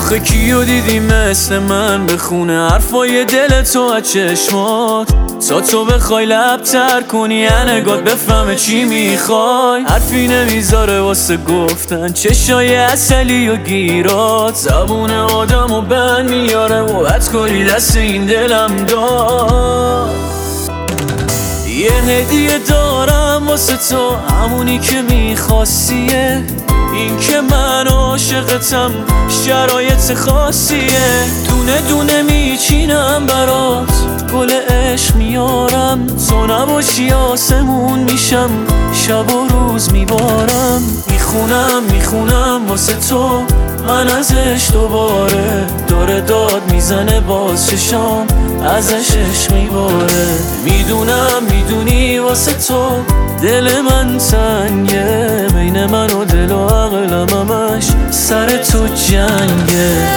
آخه کیو دیدی مثل من بخونه حرفای دل تو از چشمات، تا تو بخوای لب‌تر کنی نگات بفهمه چی میخوای. حرفی نمیذاره واسه گفتن چشای عسلی و گیرات، زبون آدمو بند میاره و بدکاری دست این دلم داد. یه هدیه دارم واسه تو، همونی که میخواستیه، این که من عاشقتم شرایط خاصیه. دونه دونه میچینم برات، گل عشق میارم، تو نباشی آسمون میشم، شب و روز میبارم. میخونم واسه تو من ازش دوباره، داره داد میزنه باز چشام ازش عشق میباره. میدونی واسه تو دل من تنگه، بین من و دل و عقلم همش سر تو جنگه.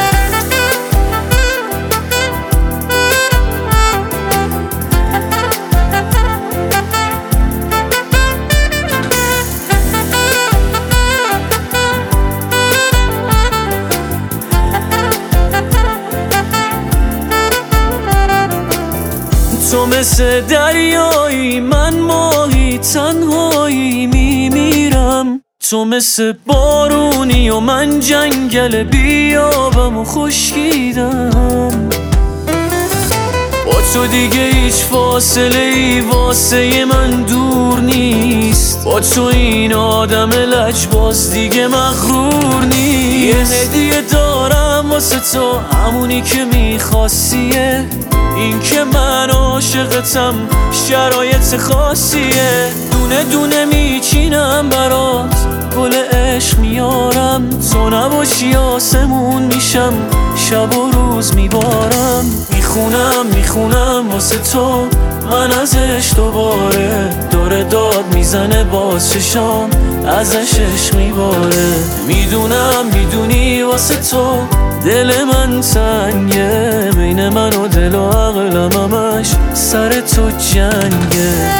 تو مثل دریایی، من ماهی تنهایی میمیرم. تو مثل بارونی و من جنگل بیابم و خشکیدم. با تو دیگه هیچ فاصله ای واسه من دور نیست، با تو این آدم لجباز دیگه مغرور نیست. یه هدیه دارم واسه تو، همونی که میخواستیه، این که من عاشقتم شرایط خاصیه. دونه دونه میچینم برات، گل عشق میارم، تو نباشی آسمون میشم، شب و روز میبارم. میخونم واسه تو من ازش دوباره، داره داد میزنه باز چشام ازش عشق میباره. میدونی واسه تو دل من تنگه، بین من و دل و عقلم همش سر تو جنگه.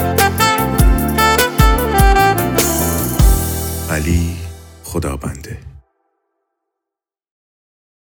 علی خدابنده.